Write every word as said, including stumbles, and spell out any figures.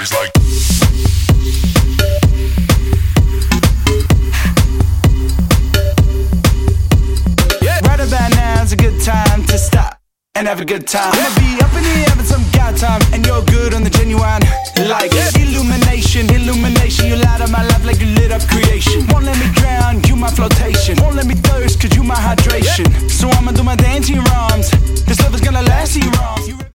He's like. Right about now is a good time to stop and have a good time. I'ma be up in here having some god time, and you're good on the genuine. Like illumination, illumination. You light up my life like you lit up creation. Won't let me drown, you my flotation. Won't let me thirst, cause you my hydration.